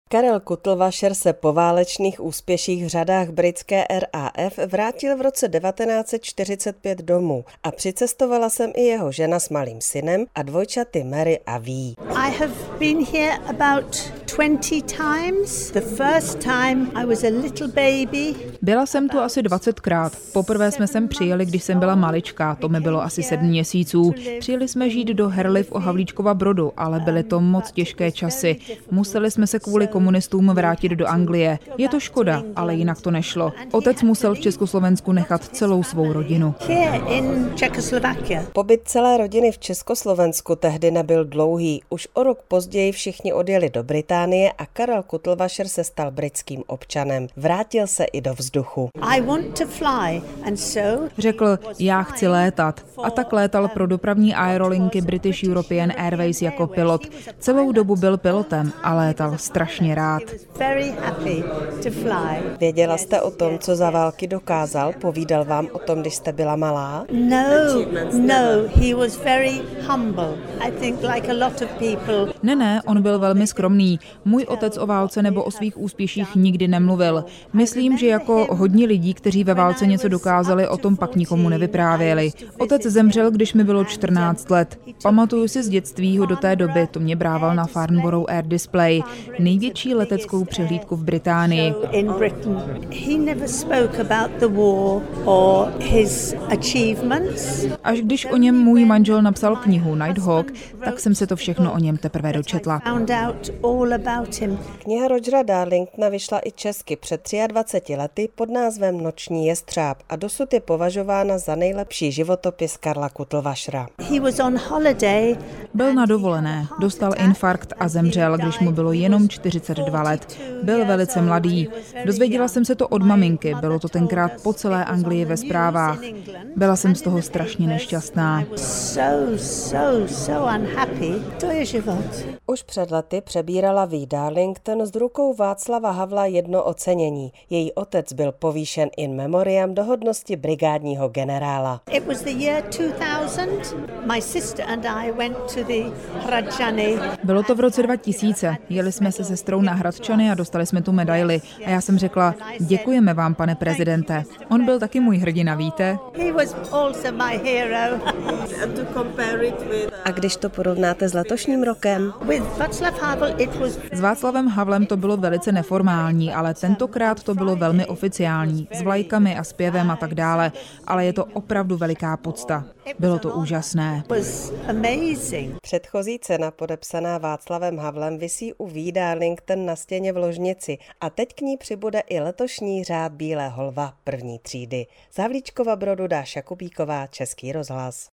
Karel Kutlvacher se po válečných úspěších v řadách britské RAF vrátil v roce 1945 domů a přicestovala sem i jeho žena s malým synem a dvojčaty Mary a Ví. I have been here about 20 times. The first time I was a little baby. Byla jsem tu asi 20krát. Poprvé jsme sem přijeli, když jsem byla maličká, to mi bylo asi 7 měsíců. Přijeli jsme žít do Herliv u Havlíčkova Brodu, ale byly to moc těžké časy. Museli jsme se kvůli komunistům vrátit do Anglie. Je to škoda, ale jinak to nešlo. Otec musel v Československu nechat celou svou rodinu. Pobyt celé rodiny v Československu tehdy nebyl dlouhý. Už o rok později všichni odjeli do Británie a Karel Kutlvacher se stal britským občanem. Vrátil se i do vzduchu. Řekl, já chci létat. A tak létal pro dopravní aerolinky British European Airways jako pilot. Celou dobu byl pilotem a létal strašně rád. Věděla jste o tom, co za války dokázal? Povídal vám o tom, když jste byla malá? Ne, on byl velmi skromný. Můj otec o válce nebo o svých úspěších nikdy nemluvil. Myslím, že jako hodně lidí, kteří ve válce něco dokázali, o tom pak nikomu nevyprávěli. Otec zemřel, když mi bylo 14 let. Pamatuju si z dětství ho do té doby, to mě brával na Farnborough Air Display, největší leteckou přehlídku v Británii. Až když o něm můj manžel napsal knihu Nighthawk, tak jsem se to všechno o něm teprve dočetla. Kniha Rogera Darlingtona vyšla i česky před 23 lety pod názvem Noční jestřáb a dosud je považována za nejlepší životopis Karla Kutlvachera. Byl na dovolené, dostal infarkt a zemřel, když mu bylo jenom 42 let. Byl velice mladý. Dozvěděla jsem se to od maminky, bylo to tenkrát po celé Anglii ve zprávách. Byla jsem z toho strašně nešťastná. To je život. Už před lety přebírala Ví Darlington z rukou Václava Havla jedno ocenění. Její otec byl povýšen in memoriam do hodnosti brigádního generála. Bylo to v roce 2000. Jeli jsme se sestrou na Hradčany a dostali jsme tu medaili. A já jsem řekla, děkujeme vám, pane prezidente. On byl taky můj hrdina, víte? A když to porovnáte s letošním rokem? S Václavem Havlem to bylo velice neformální, ale tentokrát to bylo velmi oficiální, s vlajkami a zpěvem a tak dále, ale je to opravdu veliká pocta. Bylo to úžasné. Předchozí cena podepsaná Václavem Havlem visí u Ví Darlington na stěně v ložnici a teď k ní přibude i letošní řád Bílého lva první třídy. Z Havlíčkova Brodu Dáša Kubíková, Český rozhlas.